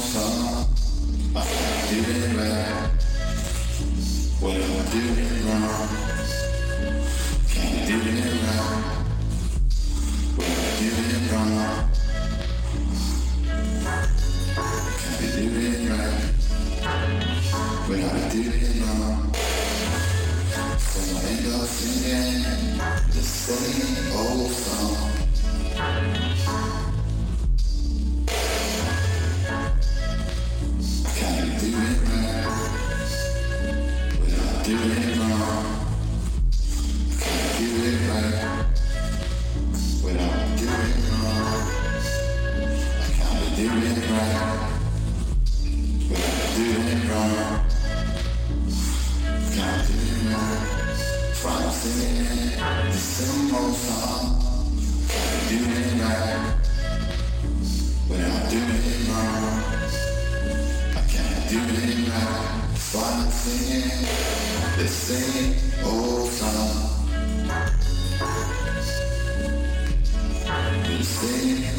song. I do it right when I'm doing wrong. Can't do it right when I'm doing wrong. Can't do it right when I do it wrong. So I end up singing the same old song. Can't do it right without doing it wrong. Can't do it right without doing it wrong. I can't do it right without doing it wrong. Can't do it right. Try to sing the same old song. Can't do it right without doing it wrong. Do it right, start singing the same old song. The same